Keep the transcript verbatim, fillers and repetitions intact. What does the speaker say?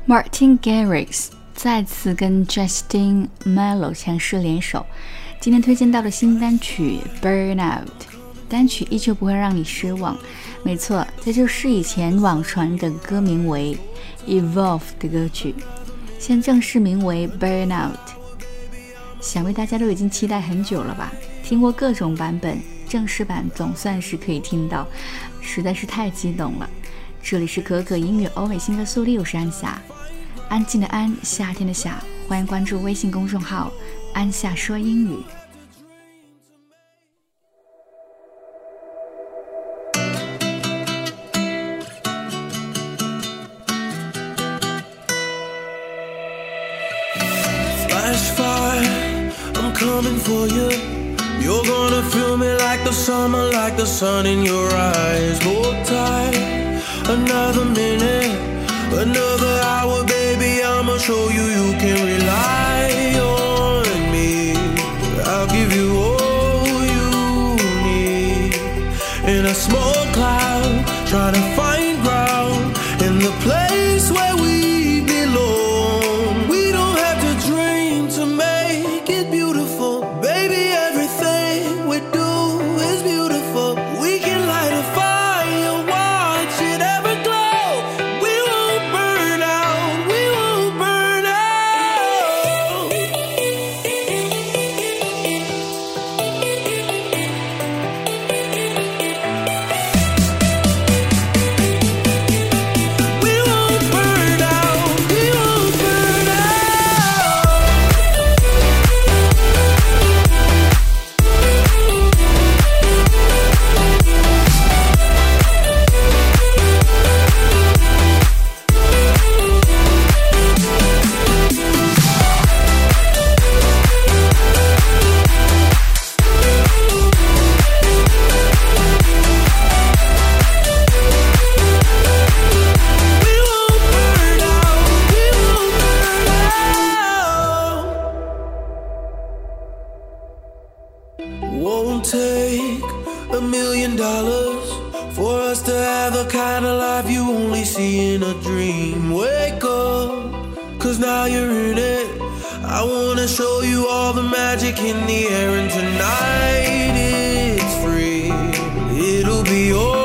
Martin Garrix 再次跟 Justin Malo 强势联手，今天推荐到的新单曲 Burnout， 单曲依旧不会让你失望。没错，这就是以前网传的歌名为 Evolve 的歌曲，现正式名为 Burnout。 想必大家都已经期待很久了吧，听过各种版本，正式版总算是可以听到，实在是太激动了。这里是可可音乐欧美新歌速递，我是安夏，安静的安，夏天的夏，欢迎关注微信公众号安夏说英语。 Flash fire, I'm coming for you. You're gonna feel me like the summer, like the sun in your eyes. Hold tight, another minute, another hour, baby, I'ma show you you can rely on me. I'll give you all you need. In a small cloud, trying to find ground in the place where we belong. We don't have to dream to make it beautiful, baby, everything we do is beautiful. We can light a fire, watch it ever glow. We won't burn out, we won't burn out. We won't burn out, we won't burn out. We won't burn out, we won't burn out. Won't take a million dollars for us to have the kind of life you only see in a dream. Wake up, cause now you're in it. I wanna show you all the magic in the air, and tonight it's free. It'll be all